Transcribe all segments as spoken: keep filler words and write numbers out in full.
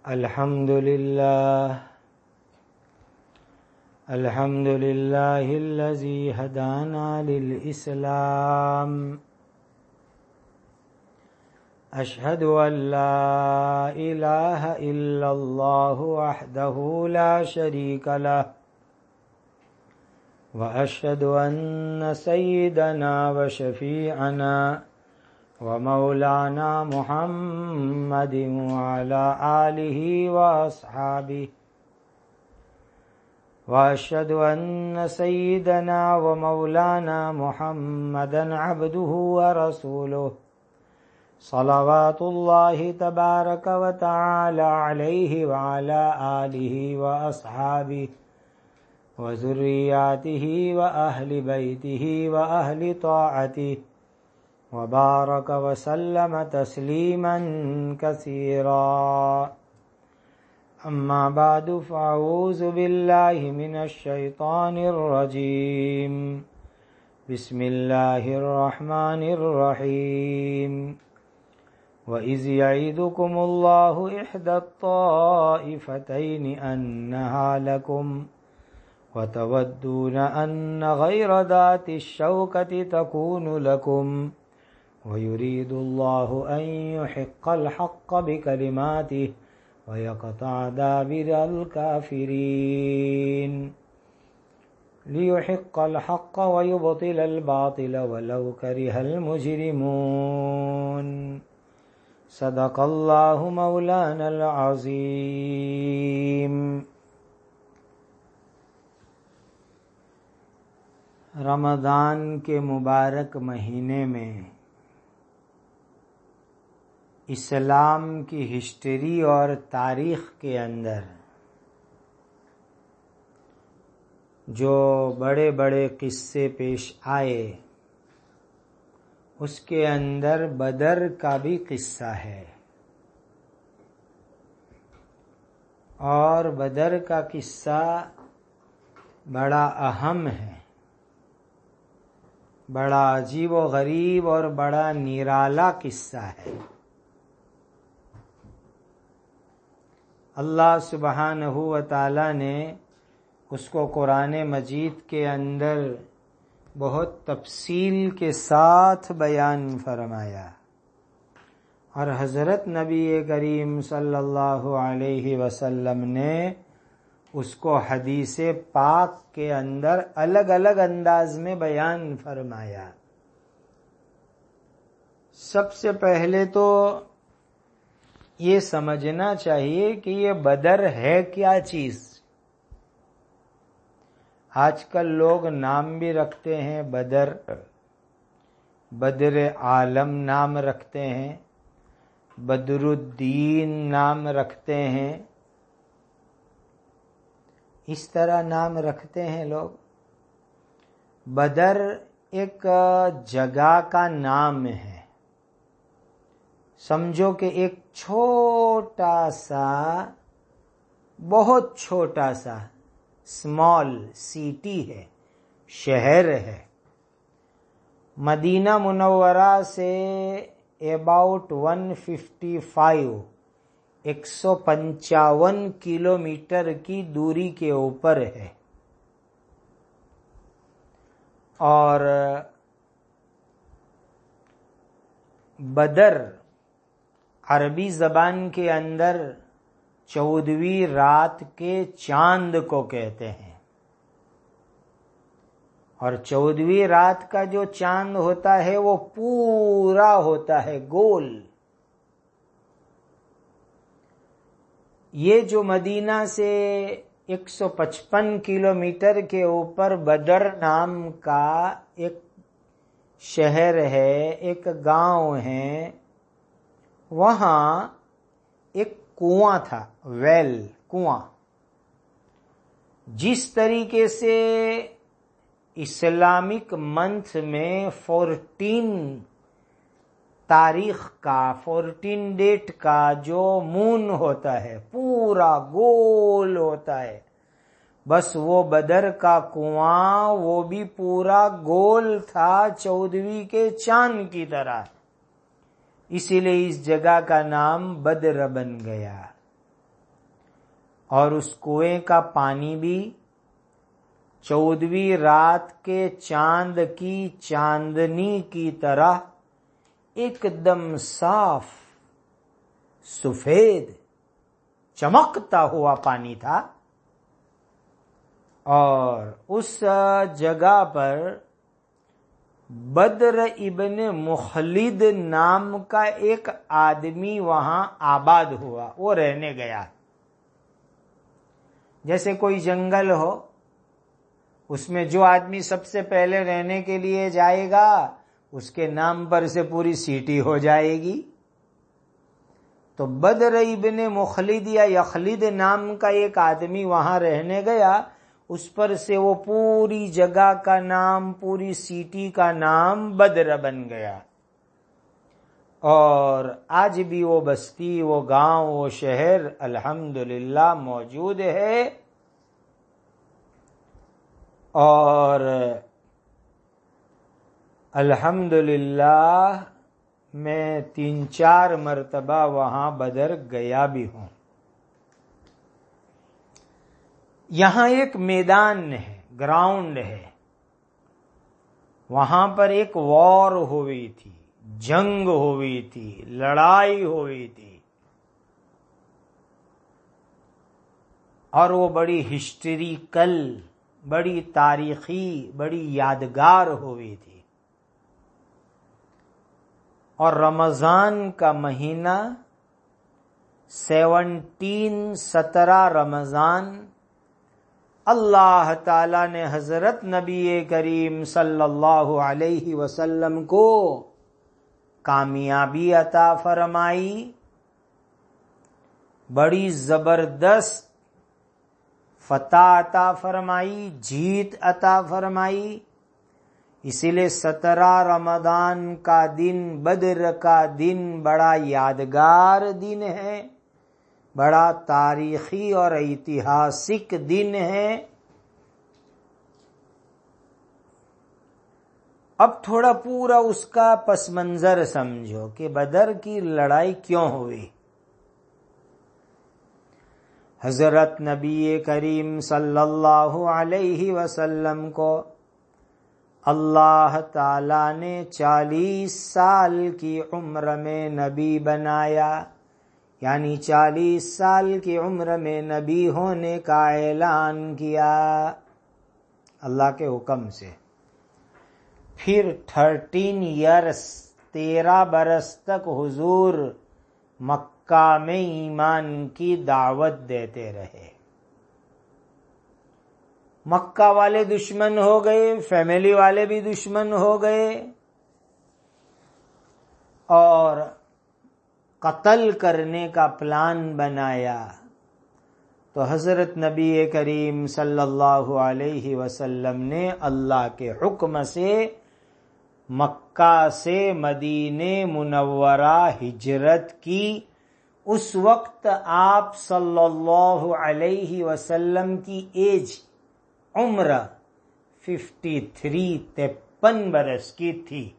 الحمد لله الحمد لله الذي هدانا للإسلام أشهد أن لا إله إلا الله وحده لا شريك له وأشهد أن سيدنا وشفيعنا ومولانا محمد وعلى آله وأصحابه وأشهد أن سيدنا ومولانا محمدا عبده ورسوله صلوات الله تبارك وتعالى عليه وعلى آله وأصحابه وذرياته وأهل بيته وأهل طاعته وبارك وسلم تسليما كثيرا. أما بعد فأعوذ بالله من الشيطان الرجيم. بسم الله الرحمن الرحيم. وإذ يعدكم الله إحدى الطائفتين أنها لكم وتودون أن غير ذات الشوكة تكون لكم ويريد الله أن يحق الحق بكلماته ويقطع دابر الكافرين ليحق الحق ويبطل الباطل ولو كره المجرمون. صدق الله مولانا العظيم. رمضان کے مبارک مہینے میں اسلام کی ہسٹری اور تاریخ کے اندر جو بڑے بڑے قصے پیش آئے اس کے اندر بدر کا بھی قصہ ہے، اور بدر کا قصہ بڑا اہم ہے، بڑا عجیب و غریب اور بڑا نرالا قصہ ہے. اللہ سبحانہ و تعالی نے اس کو قرآن مجید کے اندر بہت تفصیل کے ساتھ بیان فرمایا، اور حضرت نبی کریم صلی اللہ علیہ وسلم نے اس کو حدیث پاک کے اندر الگ الگ انداز میں بیان فرمایا. سب سے پہلے تو یہ سمجھنا چاہیے کہ یہ بدر ہے کیا چیز. آج کل لوگ نام بھی رکھتے ہیں بدر، بدر عالم نام رکھتے ہیں، بدر الدین نام رکھتے ہیں، اس طرح نام رکھتے ہیں لوگ. بدر ایک جگہ کا نام ہے. سمجھو کہ ایک چھوٹا سا، بہت چھوٹا سا اسمال سٹی ہے، شہر ہے. مدینہ منورہ سے اباؤٹ ون ففٹی فائیو ایک سو پنچاون کلومیٹر کی دوری کے اوپر ہے، اور بدر عربی زبان کے اندر چودہویں رات کے چاند کو کہتے ہیں، اور چودہویں رات کا جو چاند ہوتا ہے وہ پورا ہوتا ہے گول. یہ جو مدینہ سے ایک سو پچپن کلومیٹر کے اوپر بدر نام کا ایک شہر ہے، ایک گاؤں ہے، وہاں ایک کنواں تھا، ویل کنواں. جس طریقے سے اسلامک منتھ میں فورٹین تاریخ کا، فورٹین ڈیٹ کا جو مون ہوتا ہے پورا گول ہوتا ہے، بس وہ بدر کا کنواں وہ بھی پورا گول تھا چودہویں کے چاند کی طرح. اسی لیے اس جگہ کا نام بدر بن گیا. اور اس کنویں کا پانی بھی چودہویں رات کے چاند کی چاندنی کی طرح ایک دم صاف سفید چمکتا ہوا پانی تھا، اور اس جگہ پر بدر ابن مخلد نام کا ایک آدمی وہاں آباد ہوا، وہ رہنے گیا۔ جیسے کوئی جنگل ہو، اس میں جو آدمی سب سے پہلے رہنے کے لیے جائے گا اس کے نام پر سے پوری سٹی ہو جائے گی۔ تو بدر ابن مخلد یا یخلد نام کا ایک آدمی وہاں رہنے گیا، اس پر سے وہ پوری جگہ کا نام، پوری سٹی کا نام بدر بن گیا۔ اور آج بھی وہ بستی، وہ گاؤں، وہ شہر الحمدللہ موجود ہے، اور الحمدللہ میں تین چار مرتبہ وہاں بدر گیا بھی ہوں۔ یہاں ایک میدان ہے، گراؤنڈ ہے، وہاں پر ایک وار ہوئی تھی، جنگ ہوئی تھی، لڑائی ہوئی تھی، اور وہ بڑی ہسٹریکل، بڑی تاریخی، بڑی یادگار ہوئی تھی۔ اور رمضان کا مہینہ سیونٹین سترہ رمضان اللہ تعالی نے حضرت نبی کریم صلی اللہ علیہ وسلم کو کامیابی عطا فرمائی، بڑی زبردست فتح عطا فرمائی، جیت عطا فرمائی۔ اسی لیے سترہ رمضان کا دن، بدر کا دن بڑا یادگار دن ہے، بڑا تاریخی اور ایتہاسک دن ہے۔ اب تھوڑا پورا اس کا پس منظر سمجھو کہ بدر کی لڑائی کیوں ہوئی۔ حضرت نبی کریم صلی اللہ علیہ وسلم کو اللہ تعالی نے چالیس سال کی عمر میں نبی بنایا، یعنی چالیس سال کی عمر میں نبی ہونے کا اعلان کیا اللہ کے حکم سے۔ پھر تھرٹین ایئرس، تیرہ برس تک حضور مکہ میں ایمان کی دعوت دیتے رہے۔ مکہ والے دشمن ہو گئے، فیملی والے بھی دشمن ہو گئے، اور قتل کرنے کا پلان بنایا۔ تو حضرت نبی کریم صلی اللہ علیہ وسلم نے اللہ کے حکم سے مکہ سے مدینہ منورہ ہجرت کی۔ اس وقت آپ صلی اللہ علیہ وسلم کی ایج، عمر ففٹی تھری، ترپن برس کی تھی۔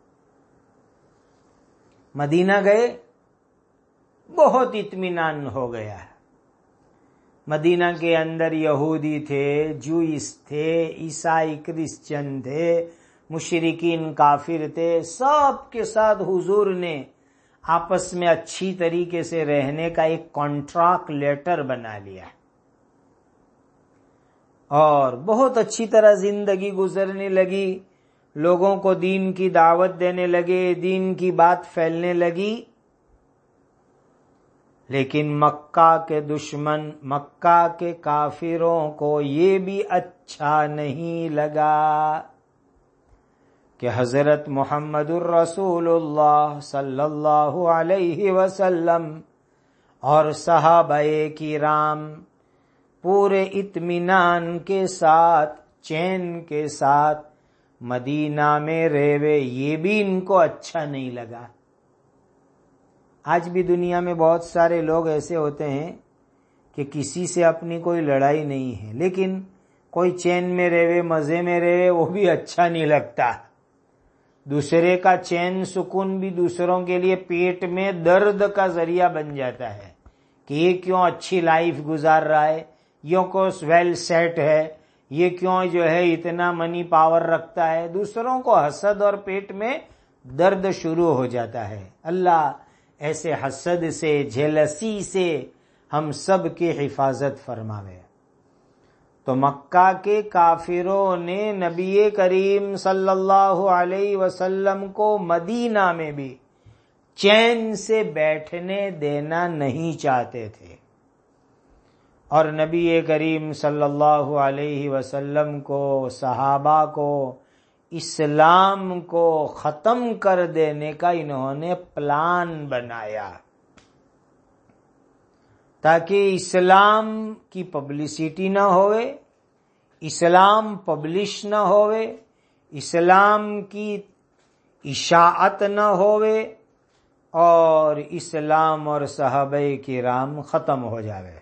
مدینہ گئے، بہت اطمینان ہو گیا۔ مدینہ کے اندر یہودی تھے، جوئس تھے، عیسائی کرسچن تھے، مشرکین کافر تھے، سب کے ساتھ حضور نے آپس میں اچھی طریقے سے رہنے کا ایک کانٹریکٹ لیٹر بنا لیا، اور بہت اچھی طرح زندگی گزرنے لگی، لوگوں کو دین کی دعوت دینے لگے، دین کی بات پھیلنے لگی۔ لیکن مکہ کے دشمن، مکہ کے کافروں کو یہ بھی اچھا نہیں لگا کہ حضرت محمد الرسول اللہ صلی اللہ علیہ وسلم اور صحابہ کرام پورے اطمینان کے ساتھ، چین کے ساتھ مدینہ میں رہے، یہ بھی ان کو اچھا نہیں لگا۔ آج بھی دنیا میں بہت سارے لوگ ایسے ہوتے ہیں کہ کسی سے اپنی کوئی لڑائی نہیں ہے، لیکن کوئی چین میں رہے، مزے میں رہے، وہ بھی اچھا نہیں لگتا۔ دوسرے کا چین سکون بھی دوسروں کے لیے پیٹ میں درد کا ذریعہ بن جاتا ہے کہ یہ کیوں اچھی لائف گزار رہا ہے، یہ کو ویل سیٹ ہے، یہ کیوں جو ہے اتنا منی پاور رکھتا ہے. دوسروں کو حسد اور پیٹ میں درد شروع ہو جاتا ہے. اللہ ایسے حسد سے، جیلسی سے ہم سب کی حفاظت فرماوے. تو مکہ کے کافروں نے نبی کریم صلی اللہ علیہ وسلم کو مدینہ میں بھی چین سے بیٹھنے دینا نہیں چاہتے تھے، اور نبی کریم صلی اللہ علیہ وسلم کو، صحابہ کو، اسلام کو ختم کر دینے کا انہوں نے پلان بنایا تاکہ اسلام کی پبلسٹی نہ ہوئے، اسلام پبلش نہ ہوئے، اسلام کی اشاعت نہ ہوئے، اور اسلام اور صحابہ کرام ختم ہو جاوے.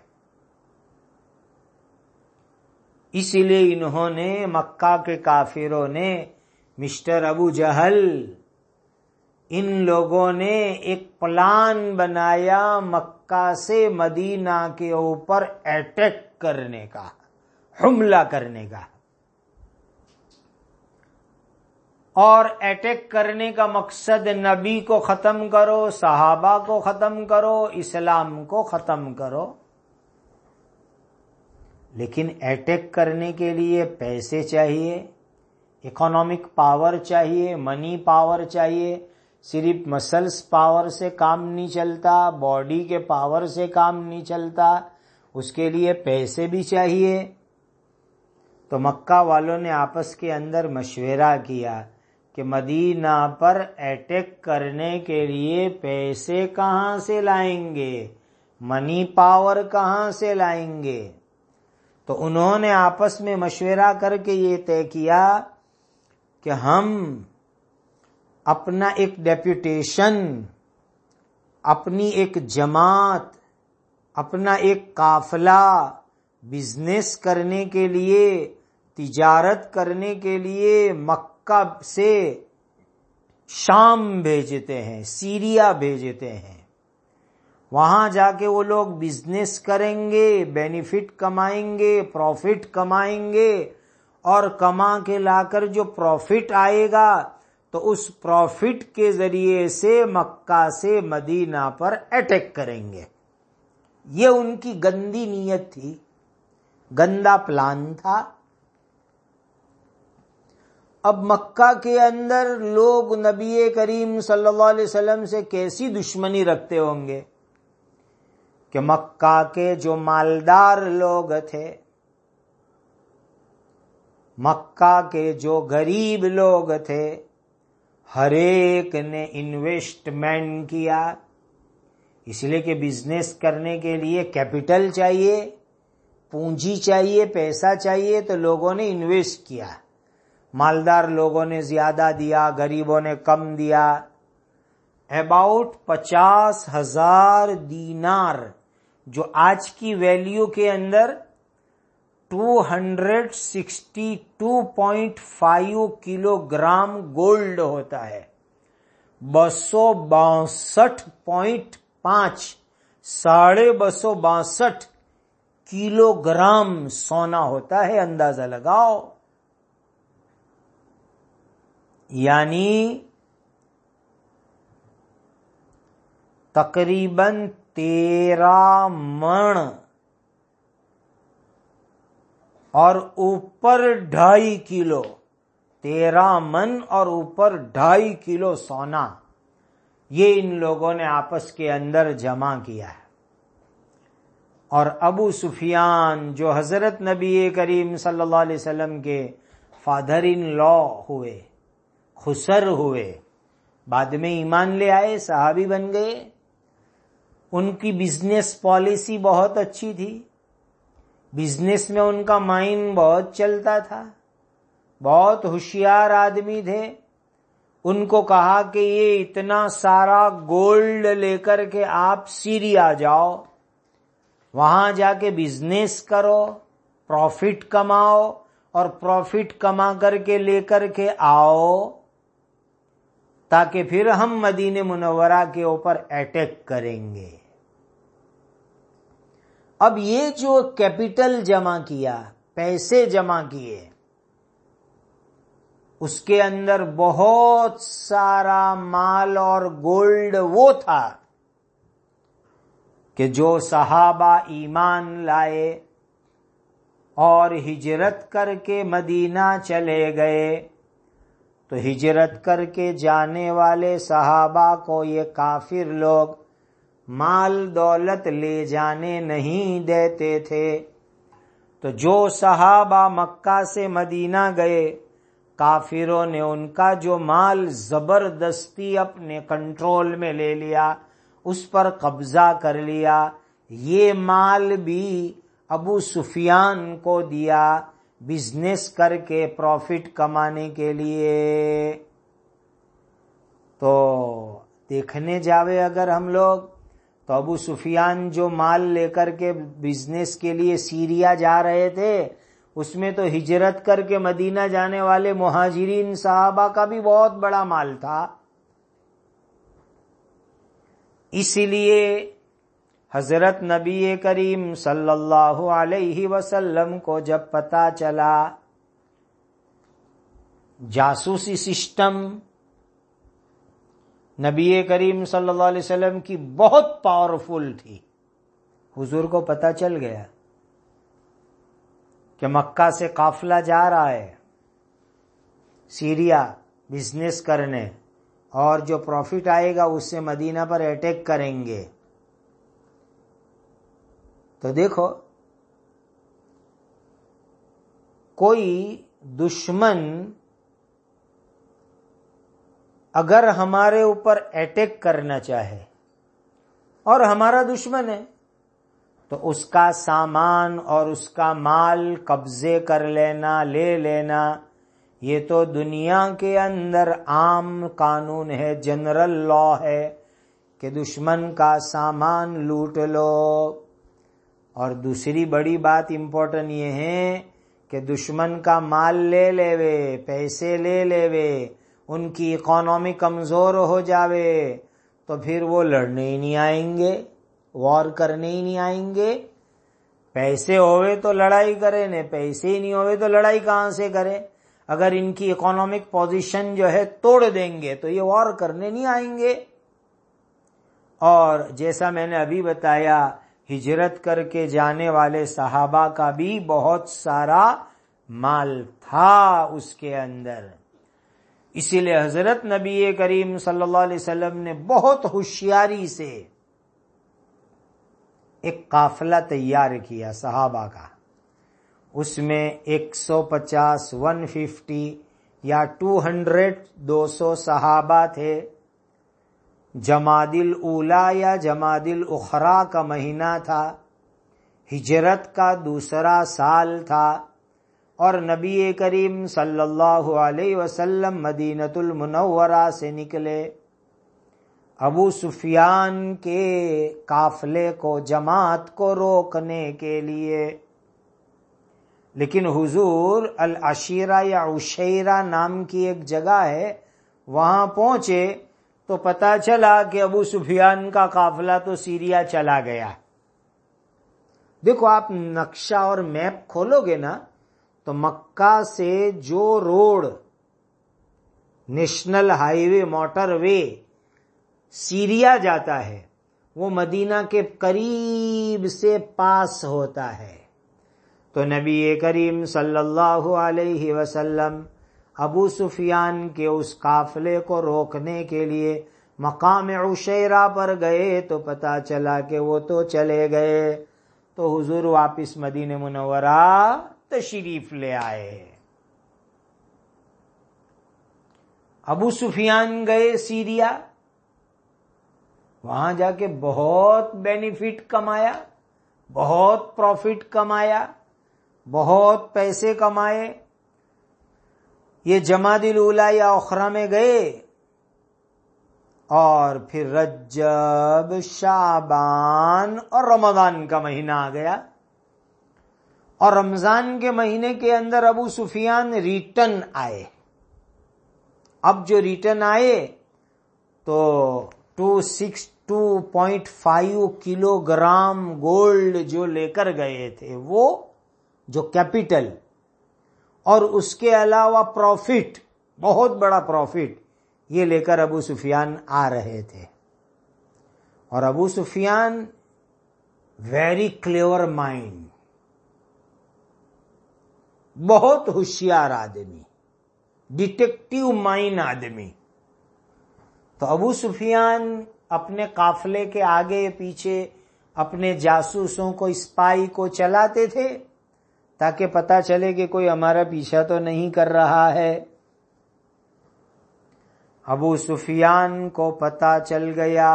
اس لیے انہوں نے، مکہ کے کافروں نے، مسٹر ابو جہل، ان لوگوں نے ایک پلان بنایا مکہ سے مدینہ کے اوپر اٹیک کرنے کا، حملہ کرنے کا. اور اٹیک کرنے کا مقصد نبی کو ختم کرو، صحابہ کو ختم کرو، اسلام کو ختم کرو. لیکن اٹیک کرنے کے لیے پیسے چاہیے، اکنامک پاور چاہیے، منی پاور چاہیے. صرف مسلس پاور سے کام نہیں چلتا، باڈی کے پاور سے کام نہیں چلتا، اس کے لیے پیسے بھی چاہیے. تو مکہ والوں نے آپس کے اندر مشورہ کیا کہ مدینہ پر اٹیک کرنے کے لیے پیسے کہاں سے لائیں گے، منی پاور کہاں سے لائیں گے. تو انہوں نے آپس میں مشورہ کر کے یہ طے کیا کہ ہم اپنا ایک ڈیپوٹیشن، اپنی ایک جماعت، اپنا ایک قافلہ بزنس کرنے کے لیے، تجارت کرنے کے لیے مکہ سے شام بھیجتے ہیں، سیریا بھیجتے ہیں. وہاں جا کے وہ لوگ بزنس کریں گے، بینیفٹ کمائیں گے، پروفٹ کمائیں گے، اور کما کے لا کر جو پروفٹ آئے گا تو اس پروفٹ کے ذریعے سے مکہ سے مدینہ پر اٹیک کریں گے. یہ ان کی گندی نیت تھی، گندا پلان تھا. اب مکہ کے اندر لوگ نبی کریم صلی اللہ علیہ وسلم سے کیسی دشمنی رکھتے ہوں گے کہ مکہ کے جو مالدار لوگ تھے، مکہ کے جو غریب لوگ تھے، ہر ایک نے انویسٹمنٹ کیا. اس لیے کہ بزنس کرنے کے لیے کیپٹل چاہیے، پونجی چاہیے، پیسہ چاہیے، تو لوگوں نے انویسٹ کیا. مالدار لوگوں نے زیادہ دیا، غریبوں نے کم دیا. اباؤٹ پچاس ہزار دینار، جو آج کی ویلیو کے اندر two hundred sixty two point five kilogram gold ہوتا ہے. بسو باسٹھ پوائنٹ پانچ ساڑھے بسو باسٹھ کلو گرام سونا ہوتا ہے. اندازہ لگاؤ، یعنی تقریباً تیرہ من اور اوپر ڈھائی کلو، تیرہ من اور اوپر ڈھائی کلو سونا، یہ ان لوگوں نے آپس کے اندر جمع کیا ہے. اور ابو سفیان جو حضرت نبی کریم صلی اللہ علیہ وسلم کے فادر ان لا ہوئے، خسر ہوئے، بعد میں ایمان لے آئے، صحابی بن گئے. ان کی بزنس پالیسی بہت اچھی تھی، بزنس میں ان کا مائنڈ بہت چلتا تھا، بہت ہوشیار آدمی تھے. ان کو کہا کہ یہ اتنا سارا گولڈ لے کر کے آپ سیریا جاؤ، وہاں جا کے بزنس کرو، پروفٹ کماؤ، اور پروفٹ کما کر کے لے کر کے آؤ، تاکہ پھر ہم مدینہ منورہ کے اوپر اٹیک کریں گے. اب یہ جو کیپٹل جمع کیا، پیسے جمع کیے، اس کے اندر بہت سارا مال اور گولڈ وہ تھا کہ جو صحابہ ایمان لائے اور ہجرت کر کے مدینہ چلے گئے، تو ہجرت کر کے جانے والے صحابہ کو یہ کافر لوگ مال دولت لے جانے نہیں دیتے تھے۔ تو جو صحابہ مکہ سے مدینہ گئے، کافروں نے ان کا جو مال زبردستی اپنے کنٹرول میں لے لیا، اس پر قبضہ کر لیا۔ یہ مال بھی ابو سفیان کو دیا بزنس کر کے پروفٹ کمانے کے لیے۔ تو دیکھنے جاوے اگر ہم لوگ تو ابو سفیان جو مال لے کر کے بزنس کے لیے سیریا جا رہے تھے، اس میں تو ہجرت کر کے مدینہ جانے والے مہاجرین صحابہ کا بھی بہت بڑا مال تھا۔ اس لیے حضرت نبی کریم صلی اللہ علیہ وسلم کو جب پتا چلا، جاسوسی سسٹم نبی کریم صلی اللہ علیہ وسلم کی بہت پاورفل تھی، حضور کو پتا چل گیا کہ مکہ سے قافلہ جا رہا ہے سیریا بزنس کرنے، اور جو پروفٹ آئے گا اس سے مدینہ پر اٹیک کریں گے۔ تو دیکھو، کوئی دشمن اگر ہمارے اوپر اٹیک کرنا چاہے اور ہمارا دشمن ہے، تو اس کا سامان اور اس کا مال قبضے کر لینا، لے لینا، یہ تو دنیا کے اندر عام قانون ہے، جنرل لا ہے کہ دشمن کا سامان لوٹ لو۔ اور دوسری بڑی بات امپورٹنٹ یہ ہے کہ دشمن کا مال لے لیوے، پیسے لے لیوے، ان کی اکانومی کمزور ہو جاوے، تو پھر وہ لڑنے ہی نہیں آئیں گے، وار کرنے ہی نہیں آئیں گے۔ پیسے ہوئے تو لڑائی کرے، نے پیسے ہی نہیں ہوئے تو لڑائی کہاں سے کرے؟ اگر ان کی اکانومک پوزیشن جو ہے توڑ دیں گے تو یہ وار کرنے نہیں آئیں گے۔ اور جیسا میں نے ابھی بتایا، ہجرت کر کے جانے والے صحابہ کا بھی بہت سارا مال تھا اس کے اندر۔ اسی لیے حضرت نبی کریم صلی اللہ علیہ وسلم نے بہت ہوشیاری سے ایک قافلہ تیار کیا صحابہ کا۔ اس میں ایک سو پچاس، ون ففٹی یا ٹو ہنڈریڈ دو سو صحابہ تھے۔ جمادی الاولیٰ یا جمادی الاخریٰ کا مہینہ تھا، ہجرت کا دوسرا سال تھا، اور نبی کریم صلی اللہ علیہ وسلم مدینۃ المنورہ سے نکلے ابو سفیان کے قافلے کو، جماعت کو روکنے کے لیے۔ لیکن حضور العشیرہ یا عشیرہ نام کی ایک جگہ ہے، وہاں پہنچے تو پتا چلا کہ ابو سفیان کا قافلہ تو سیریا چلا گیا۔ دیکھو، آپ نقشہ اور میپ کھولو گے نا تو مکہ سے جو road, national highway, motorway Syria جاتا ہے، وہ مدینہ کے قریب سے پاس ہوتا ہے۔ تو نبی کریم صلی اللہ علیہ وسلم ابو سفیان کے اس قافلے کو روکنے کے لیے مقام عشیرہ پر گئے تو پتا چلا کہ وہ تو چلے گئے۔ تو حضور واپس مدینہ منورہ تشریف لے آئے۔ ابو سفیان گئے سیریا، وہاں جا کے بہت بینیفٹ کمایا، بہت پروفٹ کمایا، بہت پیسے کمائے۔ یہ جمادی الاولیٰ یا اخریٰ میں گئے، اور پھر رجب، شعبان اور رمضان کا مہینہ آ گیا، اور رمضان کے مہینے کے اندر ابو سفیان ریٹرن آئے۔ اب جو ریٹرن آئے تو two six two point five kilogram gold جو لے کر گئے تھے، وہ جو کیپٹل، اور اس کے علاوہ پروفٹ، بہت بڑا پروفٹ، یہ لے کر ابو سفیان آ رہے تھے. اور Abu Sufyan very clever mind, بہت ہوشیار آدمی، ڈیٹیکٹیو مائنڈ آدمی. تو ابو سفیان اپنے قافلے کے آگے پیچھے اپنے جاسوسوں کو، اسپائی کو چلاتے تھے تاکہ پتہ چلے کہ کوئی ہمارا پیچھا تو نہیں کر رہا ہے. ابو سفیان کو پتہ چل گیا،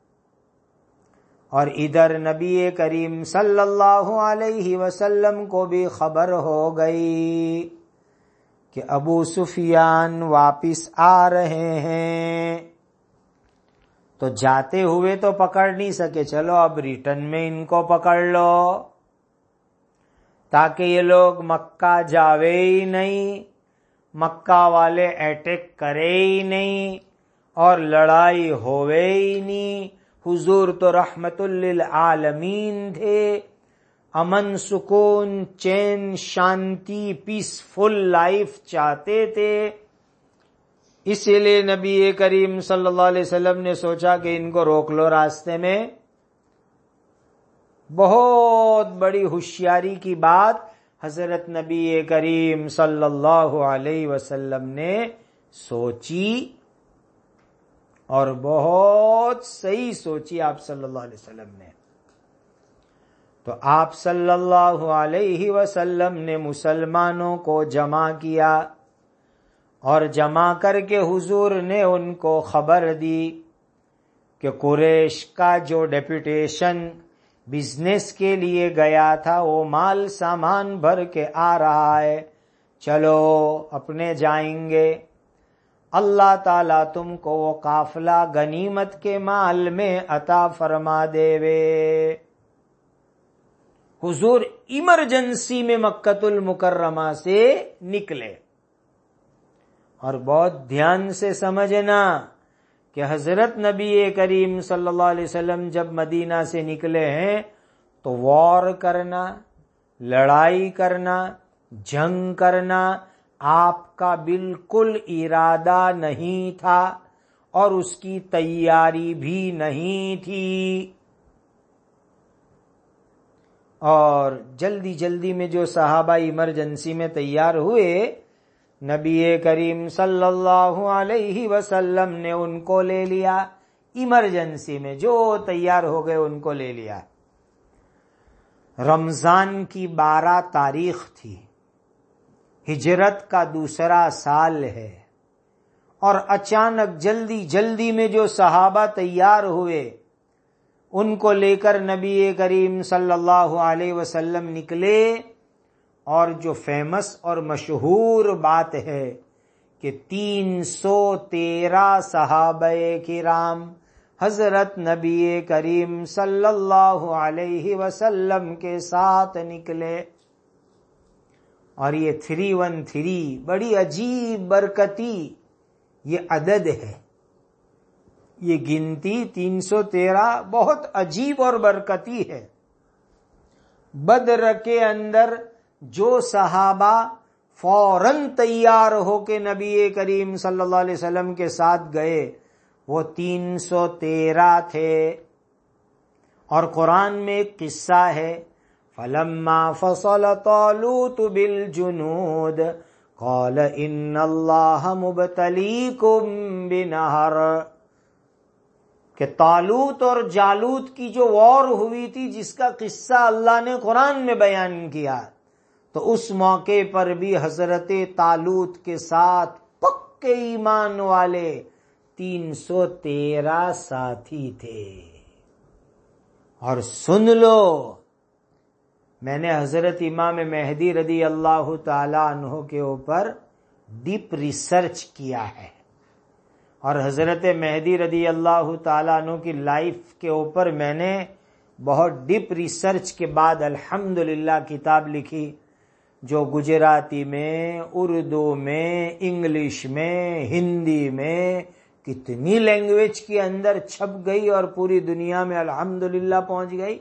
اور ادھر نبی کریم صلی اللہ علیہ وسلم کو بھی خبر ہو گئی کہ ابو سفیان واپس آ رہے ہیں. تو جاتے ہوئے تو پکڑ نہیں سکے، چلو اب ریٹرن میں ان کو پکڑ لو تاکہ یہ لوگ مکہ جاوے ہی نہیں، مکہ والے اٹیک کرے ہی نہیں، اور لڑائی ہوئے ہی نہیں. حضور تو رحمت للعالمین تھے، امن، سکون، چین، شانتی، پیسفل لائف چاہتے تھے. اسی لیے نبی کریم صلی اللہ علیہ وسلم نے سوچا کہ ان کو روک لو راستے میں. بہت بڑی ہوشیاری کی بات حضرت نبی کریم صلی اللہ علیہ وسلم نے سوچی، اور بہت صحیح سوچی آپ صلی اللہ علیہ وسلم نے. تو آپ صلی اللہ علیہ وسلم نے مسلمانوں کو جمع کیا، اور جمع کر کے حضور نے ان کو خبر دی کہ قریش کا جو ڈیپوٹیشن بزنس کے لیے گیا تھا وہ مال سامان بھر کے آ رہا ہے، چلو اپنے جائیں گے، اللہ تعالیٰ تم کو وہ قافلہ غنیمت کے مال میں عطا فرما دے وے. حضور ایمرجنسی میں مکۃ المکرمہ سے نکلے. اور بہت دھیان سے سمجھنا کہ حضرت نبی کریم صلی اللہ علیہ وسلم جب مدینہ سے نکلے ہیں تو وار کرنا، لڑائی کرنا، جنگ کرنا آپ کا بالکل ارادہ نہیں تھا، اور اس کی تیاری بھی نہیں تھی. اور جلدی جلدی میں جو صحابہ ایمرجنسی میں تیار ہوئے، نبی کریم صلی اللہ علیہ وسلم نے ان کو لے لیا. ایمرجنسی میں جو تیار ہو گئے ان کو لے لیا. رمضان کی بارہ تاریخ تھی، ہجرت کا دوسرا سال ہے، اور اچانک جلدی جلدی میں جو صحابہ تیار ہوئے ان کو لے کر نبی کریم صلی اللہ علیہ وسلم نکلے. اور جو فیمس اور مشہور بات ہے کہ تین سو تیرہ صحابہ کرام حضرت نبی کریم صلی اللہ علیہ وسلم کے ساتھ نکلے. اور یہ تھری ون تھری بڑی عجیب برکتی یہ عدد ہے، یہ گنتی تین سو تیرہ بہت عجیب اور برکتی ہے. بدر کے اندر جو صحابہ فوراً تیار ہو کے نبی کریم صلی اللہ علیہ وسلم کے ساتھ گئے وہ تین سو تیرہ تھے. اور قرآن میں ایک قصہ ہے، فَلَمَّا فَصَلَ طَالُوتُ بِالْجُنُودِ قَالَ إِنَّ اللَّهَ مُبْتَلِيكُمْ بِنَهَرٍ، کہ طالوت اور جالوت کی جو وار ہوئی تھی جس کا قصہ اللہ نے قرآن میں بیان کیا، تو اس موقع پر بھی حضرت طالوت کے ساتھ پکے ایمان والے تین سو تیرہ ساتھی تھے. اور سن لو، میں نے حضرت امام مہدی رضی اللہ تعالی عنہ کے اوپر ڈیپ ریسرچ کیا ہے، اور حضرت مہدی رضی اللہ تعالیٰ عنہ کی لائف کے اوپر میں نے بہت ڈیپ ریسرچ کے بعد الحمدللہ کتاب لکھی، جو گجراتی میں، اردو میں، انگلش میں، ہندی میں، کتنی لینگویج کے اندر چھپ گئی اور پوری دنیا میں الحمدللہ پہنچ گئی.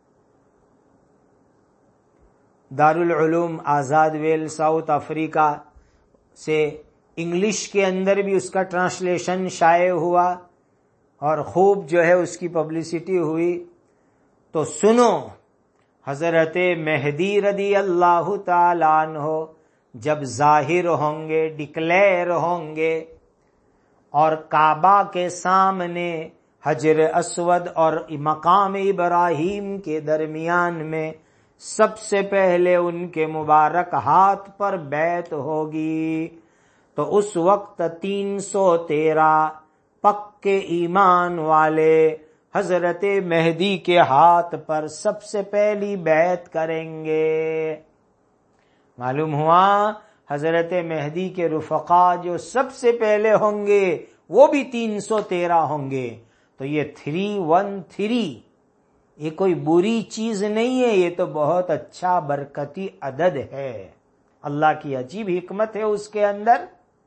Darul Uloom Azaadville South Africa سے انگلش کے اندر بھی اس کا ٹرانسلیشن شائع ہوا اور خوب جو ہے اس کی پبلسٹی ہوئی. تو سنو، حضرت مہدی رضی اللہ تعالی عنہ جب ظاہر ہوں گے، ڈکلیئر ہوں گے، اور کعبہ کے سامنے حجر اسود اور مقام ابراہیم کے درمیان میں سب سے پہلے ان کے مبارک ہاتھ پر بیعت ہوگی، تو اس وقت تین سو تیرہ پکے ایمان والے حضرت مہدی کے ہاتھ پر سب سے پہلی بیعت کریں گے. معلوم ہوا حضرت مہدی کے رفقا جو سب سے پہلے ہوں گے وہ بھی تین سو تیرہ ہوں گے. تو یہ تھری ون تھری یہ کوئی بری چیز نہیں ہے، یہ تو بہت اچھا برکتی عدد ہے. اللہ کی عجیب حکمت ہے اس کے اندر.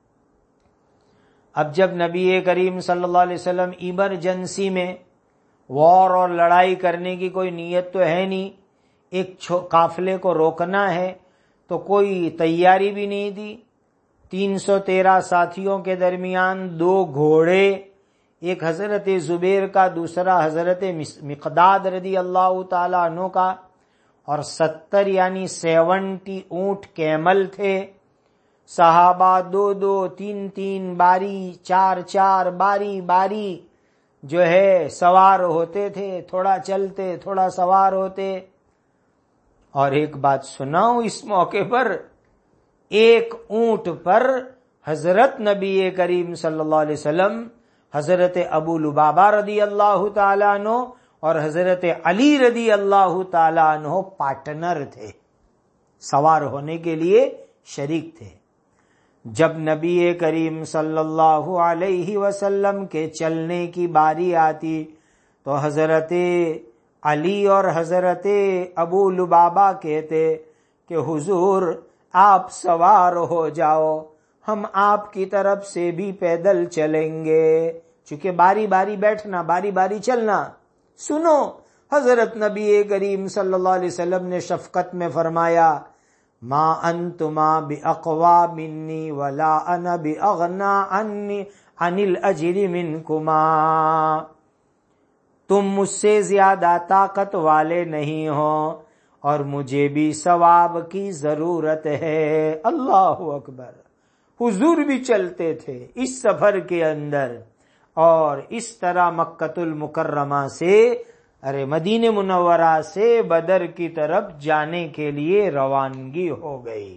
اب جب نبی کریم صلی اللہ علیہ وسلم ایمرجنسی میں وار اور لڑائی کرنے کی کوئی نیت تو ہے نہیں، ایک قافلے کو روکنا ہے، تو کوئی تیاری بھی نہیں دی. تین سو تیرہ ساتھیوں کے درمیان دو گھوڑے، ایک حضرت زبیر کا، دوسرا حضرت مقداد رضی اللہ تعالی عنہ کا، اور ستر یعنی سیونٹی اونٹ کیمل تھے. صحابہ دو دو تین تین باری چار چار باری باری جو ہے سوار ہوتے تھے، تھوڑا چلتے تھوڑا سوار ہوتے. اور ایک بات سناؤں اس موقع پر، ایک اونٹ پر حضرت نبی کریم صلی اللہ علیہ وسلم، حضرت ابو لبابہ رضی اللہ تعالیٰ عنہ اور حضرت علی رضی اللہ تعالیٰ عنہ پارٹنر تھے، سوار ہونے کے لیے شریک تھے. جب نبی کریم صلی اللہ علیہ وسلم کے چلنے کی باری آتی تو حضرت علی اور حضرت ابو لبابہ کہتے کہ حضور آپ سوار ہو جاؤ، ہم آپ کی طرف سے بھی پیدل چلیں گے. چونکہ باری باری بیٹھنا، باری باری چلنا. سنو، حضرت نبی کریم صلی اللہ علیہ وسلم نے شفقت میں فرمایا، ما انتما باقوا منی ولا انا باغنا عنی عن الاجر منکما. تم مجھ سے زیادہ طاقت والے نہیں ہو اور مجھے بھی ثواب کی ضرورت ہے. اللہ اکبر. حضور بھی چلتے تھے اس سفر کے اندر، اور اس طرح مکۃ المکرمہ سے ارے مدینہ منورہ سے بدر کی طرف جانے کے لیے روانگی ہو گئی.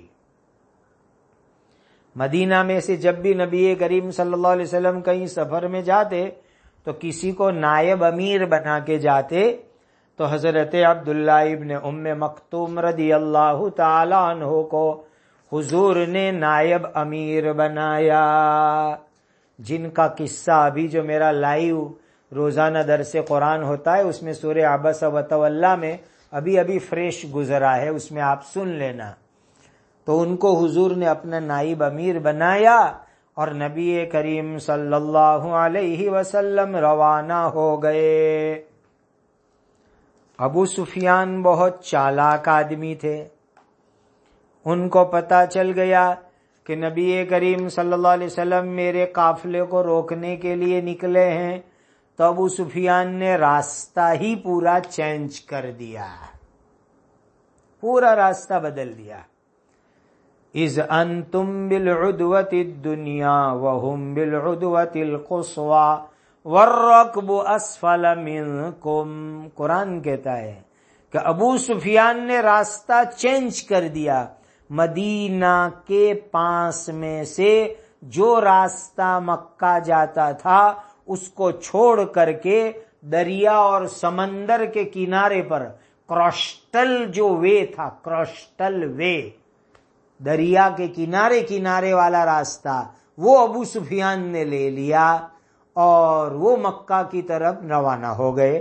مدینہ میں سے جب بھی نبی کریم صلی اللہ علیہ وسلم کہیں سفر میں جاتے تو کسی کو نائب امیر بنا کے جاتے. تو حضرت عبداللہ ابن ام مکتوم رضی اللہ تعالی عنہ کو حضور نے نائب امیر بنایا، جن کا قصہ ابھی جو میرا لائیو روزانہ درس قرآن ہوتا ہے اس میں سورہ عبس و تولی میں ابھی ابھی فریش گزرا ہے، اس میں آپ سن لینا. تو ان کو حضور نے اپنا نائب امیر بنایا اور نبی کریم صلی اللہ علیہ وسلم روانہ ہو گئے. ابو سفیان بہت چالاک آدمی تھے. ان کو پتہ چل گیا کہ نبی کریم صلی اللہ علیہ وسلم میرے قافلے کو روکنے کے لیے نکلے ہیں، تو ابو سفیان نے راستہ ہی پورا چینج کر دیا، پورا راستہ بدل دیا. اذ انتم بالعدوۃ الدنیا وهم بالعدوۃ القصوى والركب اسفل منکم. قرآن کہتا ہے کہ ابو سفیان نے راستہ چینج کر دیا. مدینہ کے پاس میں سے جو راستہ مکہ جاتا تھا اس کو چھوڑ کر کے دریا اور سمندر کے کنارے پر کرسٹل جو وے تھا، کرسٹل وے، دریا کے کنارے کنارے والا راستہ، وہ ابو سفیان نے لے لیا اور وہ مکہ کی طرف روانہ ہو گئے.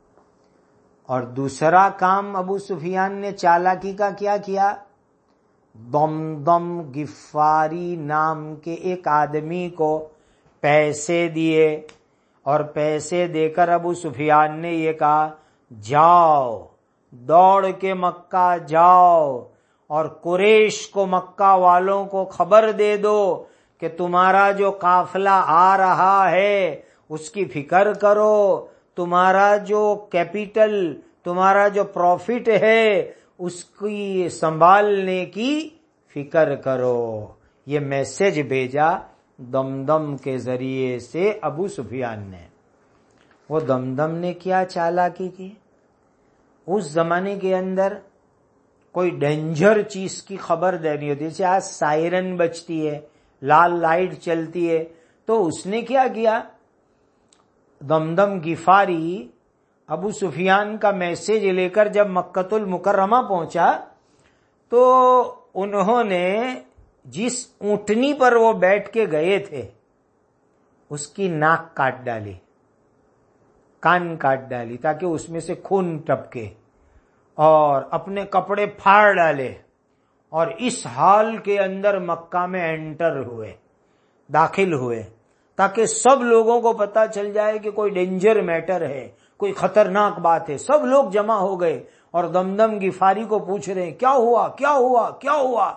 اور دوسرا کام ابو سفیان نے چالاکی کا کیا کیا، دمدم غفاری نام کے ایک آدمی کو پیسے دیے اور پیسے دے کر ابو سفیان نے یہ کہا جاؤ دوڑ کے مکہ جاؤ اور قریش کو مکہ والوں کو خبر دے دو کہ تمہارا جو قافلہ آ رہا ہے اس کی فکر کرو، تمہارا جو کیپٹل تمہارا جو پروفٹ ہے اس کی سنبھالنے کی فکر کرو۔ یہ میسج بھیجا دمدم کے ذریعے سے ابو سفیان نے۔ وہ دمدم نے کیا چالاکی کی، اس زمانے کے اندر کوئی ڈینجر چیز کی خبر دینی ہوتی، جیسے آج سائرن بجتی ہے، لال لائٹ چلتی ہے، تو اس نے کیا کیا، دمدم غفاری ابو سفیان کا میسج لے کر جب مکۃ المکرمہ پہنچا تو انہوں نے جس اونٹنی پر وہ بیٹھ کے گئے تھے اس کی ناک کاٹ ڈالی، کان کاٹ ڈالی تاکہ اس میں سے خون ٹپکے، اور اپنے کپڑے پھاڑ ڈالے، اور اس حال کے اندر مکہ میں انٹر ہوئے، داخل ہوئے، تاکہ سب لوگوں کو پتا چل جائے کہ کوئی ڈینجر میٹر ہے، کوئی خطرناک بات ہے۔ سب لوگ جمع ہو گئے اور دمدم غفاری کو پوچھ رہے ہیں کیا ہوا کیا ہوا کیا ہوا۔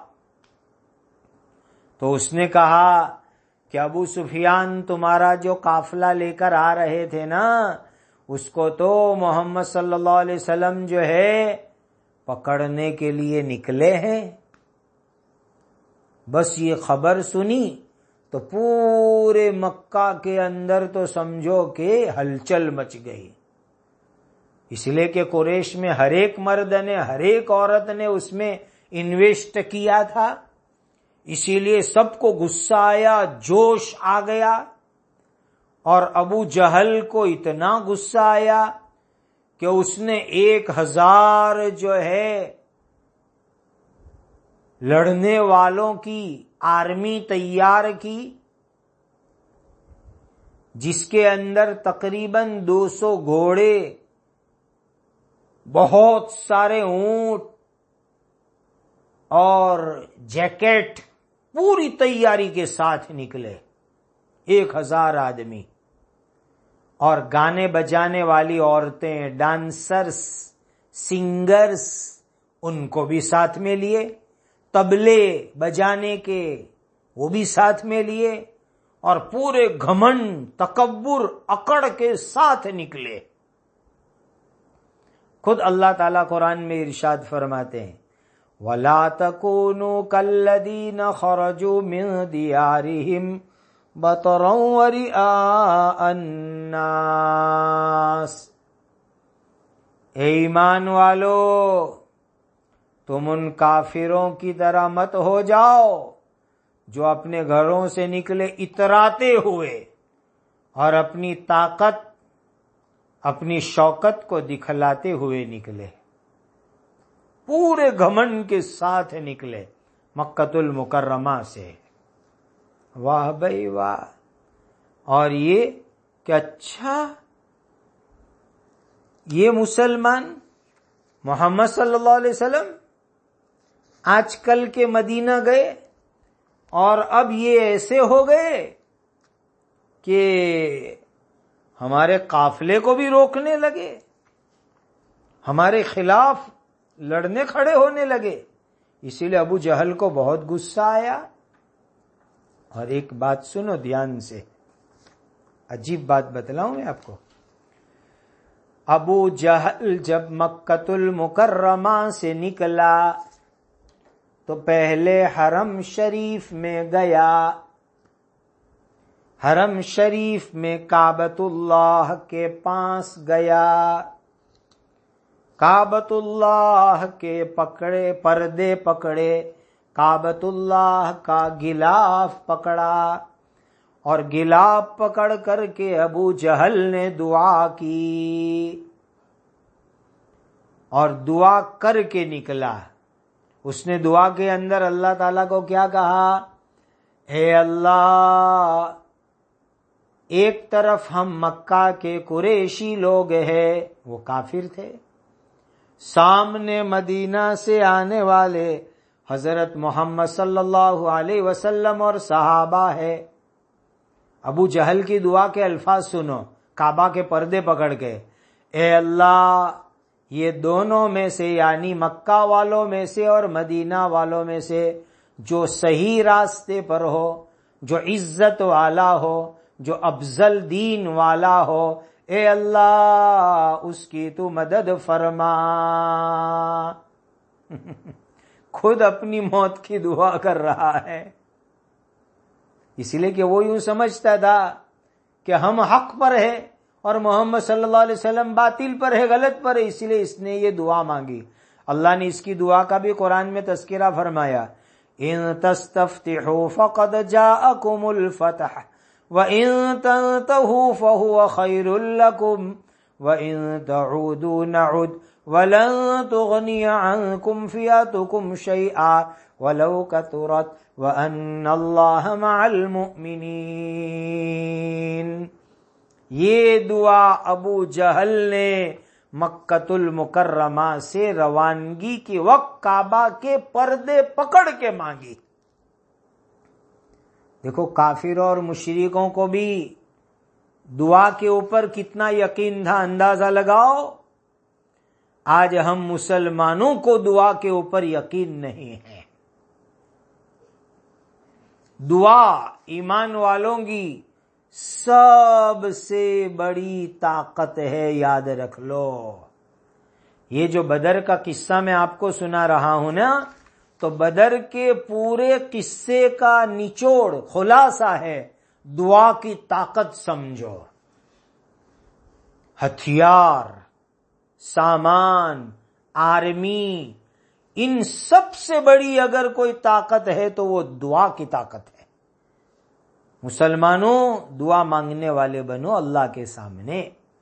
تو اس نے کہا کہ ابو سفیان تمہارا جو قافلہ لے کر آ رہے تھے نا، اس کو تو محمد صلی اللہ علیہ وسلم جو ہے پکڑنے کے لیے نکلے ہیں۔ بس یہ خبر سنی تو پورے مکہ کے اندر تو سمجھو کہ ہلچل مچ گئی، اس لیے کہ قریش میں ہر ایک مرد نے ہر ایک عورت نے اس میں انویسٹ کیا تھا، اسی لیے سب کو غصہ آیا، جوش آ گیا، اور ابو جہل کو اتنا غصہ آیا کہ اس نے ایک ہزار جو ہے لڑنے والوں کی آرمی تیار کی، جس کے اندر تقریباً دو سو گھوڑے، بہت سارے اونٹ اور جیکٹ، پوری تیاری کے ساتھ نکلے، ایک ہزار آدمی، اور گانے بجانے والی عورتیں، ڈانسرز، سنگرز، ان کو بھی ساتھ میں لیے، طبلے بجانے کے وہ بھی ساتھ میں لیے، اور پورے گھمنڈ، تکبر، اکڑ کے ساتھ نکلے۔ خود اللہ تعالیٰ قرآن میں ارشاد فرماتے ہیں وَلَا تَكُونُوا كَالَّذِينَ خَرَجُوا مِن دِيَارِهِمْ بَطَرًا وَرِئَاءَ النَّاسِ۔ اے ایمان والو، تم ان کافروں کی طرح مت ہو جاؤ جو اپنے گھروں سے نکلے اتراتے ہوئے اور اپنی طاقت، اپنی شوکت کو دکھلاتے ہوئے نکلے، پورے گھمنڈ کے ساتھ نکلے مکۃ المکرمہ سے۔ واہ بھائی واہ! اور یہ کہ اچھا یہ مسلمان محمد صلی اللہ علیہ وسلم آج کل کے مدینہ گئے اور اب یہ ایسے ہو گئے کہ ہمارے قافلے کو بھی روکنے لگے، ہمارے خلاف لڑنے کھڑے ہونے لگے۔ اسی لیے ابو جہل کو بہت غصہ آیا۔ اور ایک بات سنو دھیان سے، عجیب بات بتلاؤں میں آپ کو۔ ابو جہل جب مکۃ المکرمہ سے نکلا تو پہلے حرم شریف میں گیا، حرم شریف میں کعبۃ اللہ کے پاس گیا، کعبۃ اللہ کے پکڑے پردے پکڑے، کعبۃ اللہ کا غلاف پکڑا، اور غلاف پکڑ کر کے ابو جہل نے دعا کی، اور دعا کر کے نکلا۔ اس نے دعا کے اندر اللہ تعالیٰ کو کیا کہا، اے اللہ، ایک طرف ہم مکہ کے قریشی لوگ ہیں، وہ کافر تھے، سامنے مدینہ سے آنے والے حضرت محمد صلی اللہ علیہ وسلم اور صحابہ ہے. ابو جہل کی دعا کے الفاظ سنو کعبہ کے پردے پکڑ کے، اے اللہ یہ دونوں میں سے یعنی مکہ والوں میں سے اور مدینہ والوں میں سے جو صحیح راستے پر ہو، جو عزت والا ہو، جو افضل دین والا ہو، اے اللہ اس کی تو مدد فرما. خود اپنی موت کی دعا کر رہا ہے، اسی لیے کہ وہ یوں سمجھتا تھا کہ ہم حق پر ہے اور محمد صلی اللہ علیہ وسلم باطل پر ہے، غلط پر ہے، اسی لیے اس نے یہ دعا مانگی. اللہ نے اس کی دعا کا بھی قرآن میں تذکرہ فرمایا، ان تستفتحوا فقد جاءکم الفتح وَإِن تَنْتَهُوا فَهُوَ خَيْرٌ لَكُمْ وَإِن تَعُودُوا نَعُدْ وَلَن تُغْنِيَ عَنْكُمْ فِئَتُكُمْ شَيْئًا وَلَوْ كَثُرَتْ وَأَنَّ اللَّهَ مَعَ الْمُؤْمِنِينَ. یہ دعا ابو جہل نے مکۃ المکرمہ سے روانگی کے وقت کعبہ کے پردے پکڑ کے مانگی. دیکھو کافروں اور مشرکوں کو بھی دعا کے اوپر کتنا یقین تھا، اندازہ لگاؤ. آج ہم مسلمانوں کو دعا کے اوپر یقین نہیں ہے. دعا ایمان والوں کی سب سے بڑی طاقت ہے، یاد رکھ لو. یہ جو بدر کا قصہ میں آپ کو سنا رہا ہوں نا، تو بدر کے پورے قصے کا نچوڑ خلاصہ ہے دعا کی طاقت سمجھو. ہتھیار، سامان، آرمی، ان سب سے بڑی اگر کوئی طاقت ہے تو وہ دعا کی طاقت ہے. مسلمانوں دعا مانگنے والے بنو اللہ کے سامنے.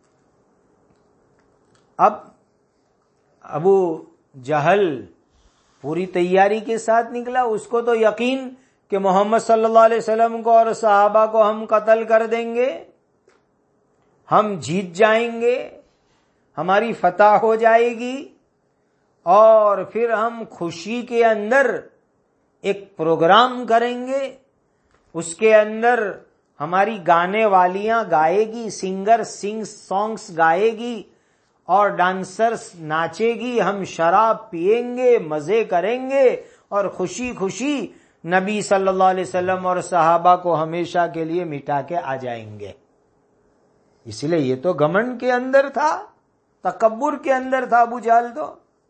اب ابو جہل پوری تیاری کے ساتھ نکلا، اس کو تو یقین کہ محمد صلی اللہ علیہ وسلم کو اور صحابہ کو ہم قتل کر دیں گے، ہم جیت جائیں گے، ہماری فتح ہو جائے گی، اور پھر ہم خوشی کے اندر ایک پروگرام کریں گے، اس کے اندر ہماری گانے والیاں گائے گی، سنگر سنگ سانگس گائے گی اور ڈانسرز ناچے گی، ہم شراب پیئیں گے، مزے کریں گے اور خوشی خوشی نبی صلی اللہ علیہ وسلم اور صحابہ کو ہمیشہ کے لیے مٹا کے آ جائیں گے. اس لیے یہ تو گھمنڈ کے اندر تھا، تکبر کے اندر تھا ابو جہل. تو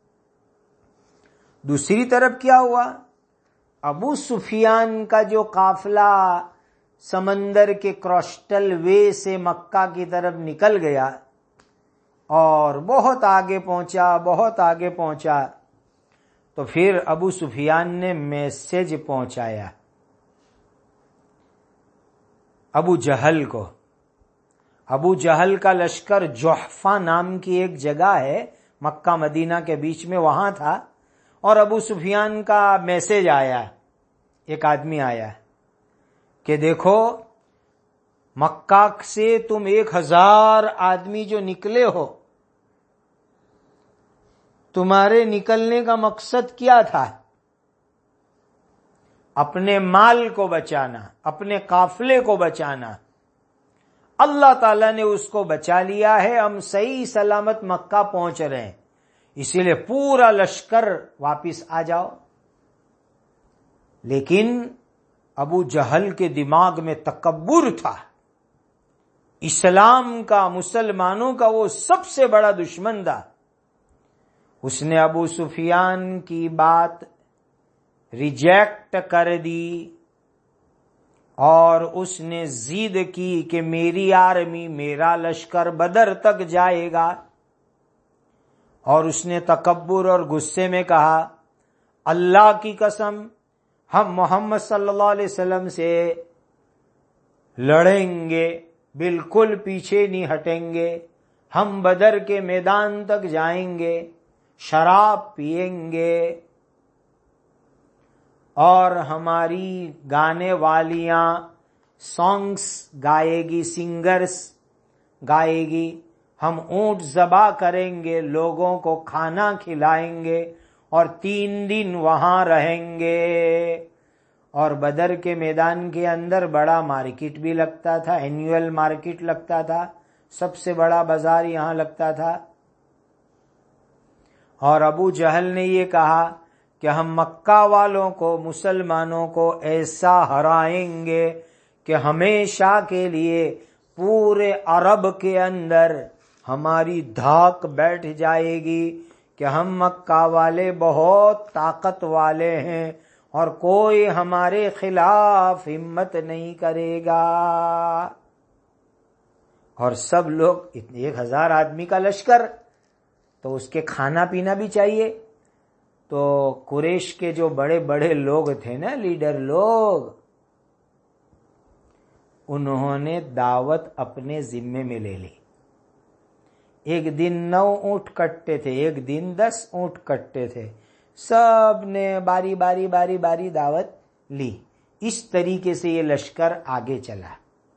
دوسری طرف کیا ہوا، ابو سفیان کا جو قافلہ سمندر کے کرسٹل وے سے مکہ کی طرف نکل گیا اور بہت آگے پہنچا بہت آگے پہنچا تو پھر ابو سفیان نے میسج پہنچایا ابو جہل کو. ابو جہل کا لشکر جحفہ نام کی ایک جگہ ہے مکہ مدینہ کے بیچ میں، وہاں تھا، اور ابو سفیان کا میسج آیا، ایک آدمی آیا کہ دیکھو مکہ سے تم ایک ہزار آدمی جو نکلے ہو، تمہارے نکلنے کا مقصد کیا تھا؟ اپنے مال کو بچانا، اپنے قافلے کو بچانا. اللہ تعالیٰ نے اس کو بچا لیا ہے، ہم صحیح سلامت مکہ پہنچ رہے ہیں، اسی لیے پورا لشکر واپس آ جاؤ. لیکن ابو جہل کے دماغ میں تکبر تھا. اسلام کا، مسلمانوں کا وہ سب سے بڑا دشمن تھا. اس نے ابو سفیان کی بات ریجیکٹ کر دی اور اس نے ضد کی کہ میری آرمی، میرا لشکر بدر تک جائے گا. اور اس نے تکبر اور غصے میں کہا، اللہ کی قسم ہم محمد صلی اللہ علیہ وسلم سے لڑیں گے، بالکل پیچھے نہیں ہٹیں گے، ہم بدر کے میدان تک جائیں گے، شراب پیئیں گے اور ہماری گانے والیاں سانگس گائے گی، سنگرز گائے گی، ہم اونٹ ذبح کریں گے، لوگوں کو کھانا کھلائیں گے اور تین دن وہاں رہیں گے۔ اور بدر کے میدان کے اندر بڑا مارکیٹ بھی لگتا تھا، اینیول مارکیٹ لگتا تھا، سب سے بڑا بازار یہاں لگتا تھا۔ اور ابو جہل نے یہ کہا کہ ہم مکہ والوں کو، مسلمانوں کو ایسا ہرائیں گے کہ ہمیشہ کے لیے پورے عرب کے اندر ہماری دھاک بیٹھ جائے گی کہ ہم مکہ والے بہت طاقت والے ہیں اور کوئی ہمارے خلاف ہمت نہیں کرے گا۔ اور سب لوگ، ایک ہزار آدمی کا لشکر، تو اس کے کھانا پینا بھی چاہیے، تو قریش کے جو بڑے بڑے لوگ تھے نا، لیڈر لوگ، انہوں نے دعوت اپنے ذمے میں لے لی۔ ایک دن نو اونٹ کٹتے تھے، ایک دن دس اونٹ کٹتے تھے، سب نے باری باری باری باری دعوت لی۔ اس طریقے سے یہ لشکر آگے چلا۔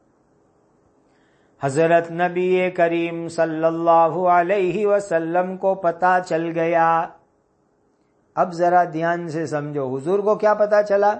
حضرت نبی کریم صلی اللہ علیہ وسلم کو پتا چل گیا۔ اب ذرا دھیان سے سمجھو، حضور کو کیا پتا چلا؟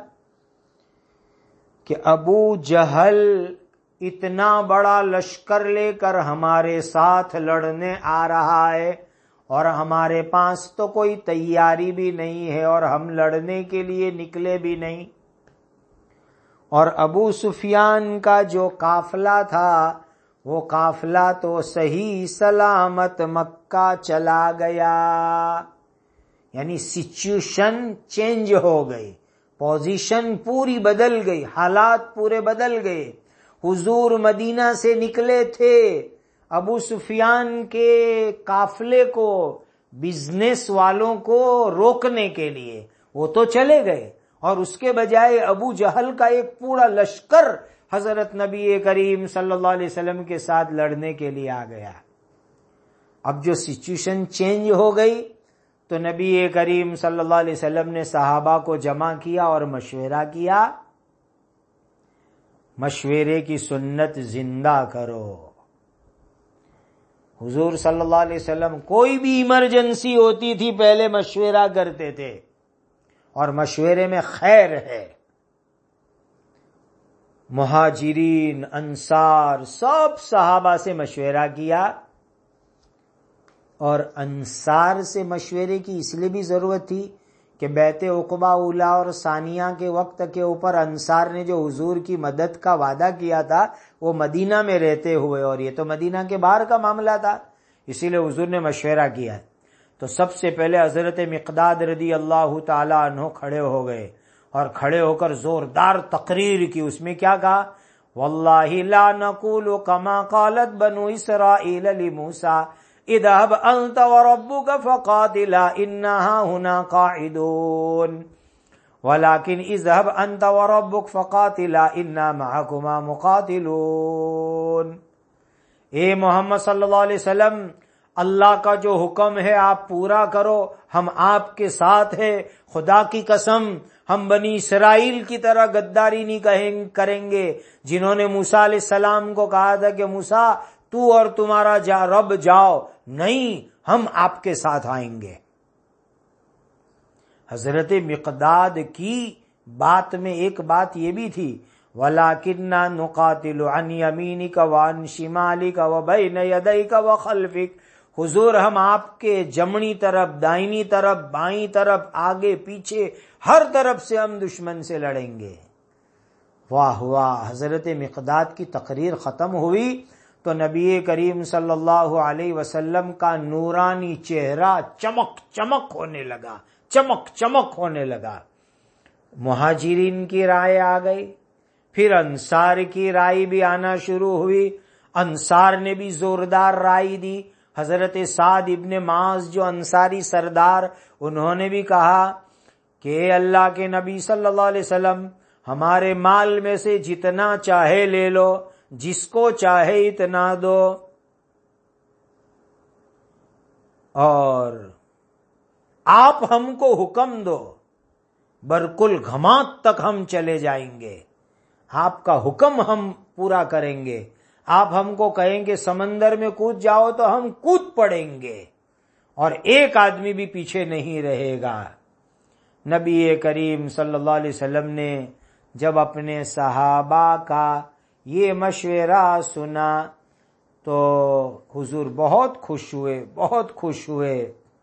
کہ ابو جہل اتنا بڑا لشکر لے کر ہمارے ساتھ لڑنے آ رہا ہے، اور ہمارے پاس تو کوئی تیاری بھی نہیں ہے، اور ہم لڑنے کے لیے نکلے بھی نہیں۔ اور ابو سفیان کا جو قافلہ تھا، وہ قافلہ تو صحیح سلامت مکہ چلا گیا۔ یعنی سچویشن چینج ہو گئی، پوزیشن پوری بدل گئی، حالات پورے بدل گئے۔ حضور مدینہ سے نکلے تھے ابو سفیان کے قافلے کو، بزنس والوں کو روکنے کے لیے، وہ تو چلے گئے، اور اس کے بجائے ابو جہل کا ایک پورا لشکر حضرت نبی کریم صلی اللہ علیہ وسلم کے ساتھ لڑنے کے لیے آ گیا۔ اب جو سچویشن چینج ہو گئی تو نبی کریم صلی اللہ علیہ وسلم نے صحابہ کو جمع کیا اور مشورہ کیا، مشورے کی سنت زندہ کرو۔ حضور صلی اللہ علیہ وسلم کوئی بھی ایمرجنسی ہوتی تھی پہلے مشورہ کرتے تھے، اور مشورے میں خیر ہے۔ مہاجرین، انصار، سب صحابہ سے مشورہ کیا، اور انصار سے مشورے کی اس لیے بھی ضرورت تھی کہ بیعت عقبہ اولیٰ اور ثانیہ کے وقت کے اوپر انصار نے جو حضور کی مدد کا وعدہ کیا تھا، وہ مدینہ میں رہتے ہوئے، اور یہ تو مدینہ کے باہر کا معاملہ تھا، اسی لیے حضور نے مشورہ کیا۔ تو سب سے پہلے حضرت مقداد رضی اللہ تعالی عنہ کھڑے ہو گئے، اور کھڑے ہو کر زوردار تقریر کی۔ اس میں کیا کہا؟ واللہ لا نقول کما قالت بنو اسرائیل لموسیٰ اذهب انت وربك فقاتلا انها هنا قاعدون ولكن اذهب انت وربك فقاتلا انا معكما مقاتلون۔ اے محمد صلی اللہ علیہ وسلم، اللہ کا جو حکم ہے آپ پورا کرو، ہم آپ کے ساتھ ہیں، خدا کی قسم ہم بنی اسرائیل کی طرح غداری نہیں کریں گے، جنہوں نے موسیٰ علیہ السلام کو کہا تھا کہ موسیٰ تو اور تمہارا جا رب جاؤ، نہیں، ہم آپ کے ساتھ آئیں گے۔ حضرت مقداد کی بات میں ایک بات یہ بھی تھی، وَلَكِنَّا نُقَاتِلُ عَنْ يَمِينِكَ وَعَنْ شِمَالِكَ وَبَيْنَ يَدَيْكَ وَخَلْفِكَ۔ حضور ہم آپ کے جمنی طرف، دائنی طرف، بائیں طرف، آگے پیچھے، ہر طرف سے ہم دشمن سے لڑیں گے۔ واہ واہ! حضرت مقداد کی تقریر ختم ہوئی تو نبی کریم صلی اللہ علیہ وسلم کا نورانی چہرہ چمک چمک ہونے لگا، چمک چمک ہونے لگا۔ مہاجرین کی رائے آ گئی، پھر انصار کی رائے بھی آنا شروع ہوئی۔ انصار نے بھی زوردار رائے دی۔ حضرت سعد ابن معاذ جو انصاری سردار، انہوں نے بھی کہا کہ اے اللہ کے نبی صلی اللہ علیہ وسلم، ہمارے مال میں سے جتنا چاہے لے لو، جس کو چاہے اتنا دو، اور آپ ہم کو حکم دو، برکل گھمات تک ہم چلے جائیں گے، آپ کا حکم ہم پورا کریں گے۔ آپ ہم کو کہیں گے سمندر میں کود جاؤ تو ہم کود پڑیں گے، اور ایک آدمی بھی پیچھے نہیں رہے گا۔ نبی کریم صلی اللہ علیہ وسلم نے جب اپنے صحابہ کا یہ مشورہ سنا تو حضور بہت خوش ہوئے، بہت خوش ہوئے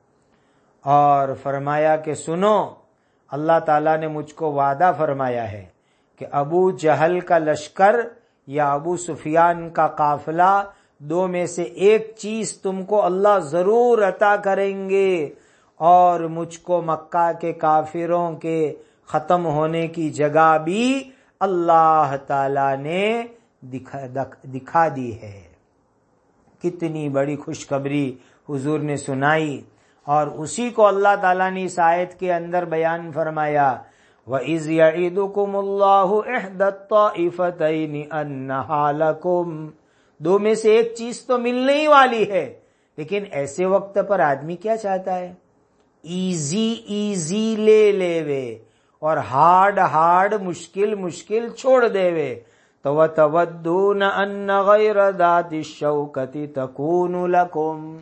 اور فرمایا کہ سنو، اللہ تعالیٰ نے مجھ کو وعدہ فرمایا ہے کہ ابو جہل کا لشکر یا ابو سفیان کا قافلہ، دو میں سے ایک چیز تم کو اللہ ضرور عطا کریں گے، اور مجھ کو مکہ کے کافروں کے ختم ہونے کی جگہ بھی اللہ تعالیٰ نے دکھا, دکھا دی ہے۔ کتنی بڑی خوشخبری حضور نے سنائی، اور اسی کو اللہ تعالیٰ نے اس آیت کے اندر بیان فرمایا، وَإِذْ يَعِدُكُمُ اللَّهُ إِحْدَى الطَّائِفَتَيْنِ أَنَّهَا لَكُمْ، دو میں سے ایک چیز تو ملنے ہی والی ہے، لیکن ایسے وقت پر آدمی کیا چاہتا ہے؟ ایزی ایزی لے لے وے اور ہارڈ ہارڈ مشکل مشکل چھوڑ دے وے۔ تو وَتَوَدُّونَ أَنَّ غَيْرَ ذَاتِ الشَّوْكَةِ تَكُونُ لَكُمْ،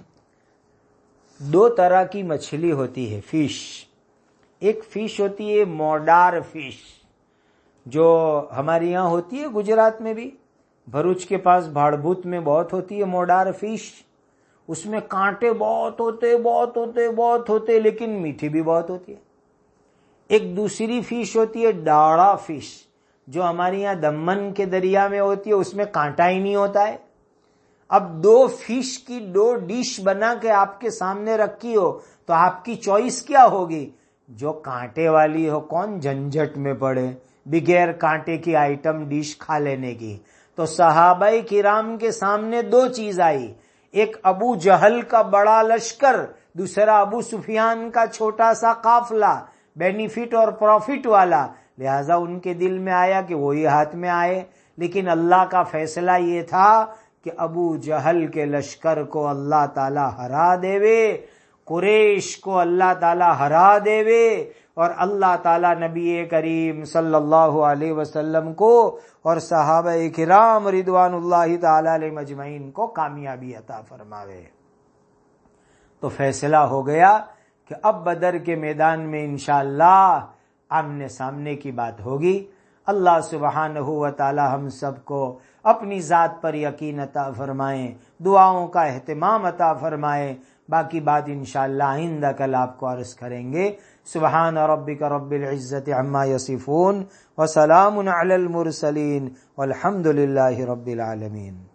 دو طرح کی مچھلی ہوتی ہے، فش۔ ایک فش ہوتی ہے موڈار فش، جو ہمارے یہاں ہوتی ہے گجرات میں بھی، بھروچ کے پاس بھاڑبھوت میں بہت ہوتی ہے موڈار فش۔ اس میں کانٹے بہت ہوتے بہت ہوتے بہت ہوتے لیکن میٹھی بھی بہت ہوتی ہے۔ ایک دوسری فش ہوتی ہے ڈاڑا فش، جو ہمارے یہاں دمن کے دریا میں ہوتی ہے، اس میں کانٹا ہی نہیں ہوتا ہے۔ اب دو فش کی دو ڈش بنا کے آپ کے سامنے رکھی ہو تو آپ کی چوائس کیا ہوگی؟ جو کانٹے والی ہو، کون جھنجھٹ میں پڑے بغیر کانٹے کی آئٹم ڈش کھا لینے کی۔ تو صحابہ کرام کے سامنے دو چیز آئی، ایک ابو جہل کا بڑا لشکر، دوسرا ابو سفیان کا چھوٹا سا قافلہ، بینیفٹ اور پروفٹ والا، لہذا ان کے دل میں آیا کہ وہی ہاتھ میں آئے۔ لیکن اللہ کا فیصلہ یہ تھا کہ ابو جہل کے لشکر کو اللہ تعالی ہرا دے وے، قریش کو اللہ تعالی ہرا دے وے، اور اللہ تعالی نبی کریم صلی اللہ علیہ وسلم کو اور صحابہ کرام رضوان اللہ تعالی علیہ مجمعین کو کامیابی عطا فرماوے۔ تو فیصلہ ہو گیا کہ اب بدر کے میدان میں انشاءاللہ آمنے سامنے کی بات ہوگی۔ اللہ سبحانہ و تعالی ہم سب کو اپنی ذات پر یقین عطا فرمائیں، دعاؤں کا اہتمام عطا فرمائیں۔ باقی بات انشاءاللہ آئندہ کل آپ کو عرض کریں گے۔ سبحان ربک رب العزت عما یصفون وسلام علی المرسلین والحمد للہ رب العالمین۔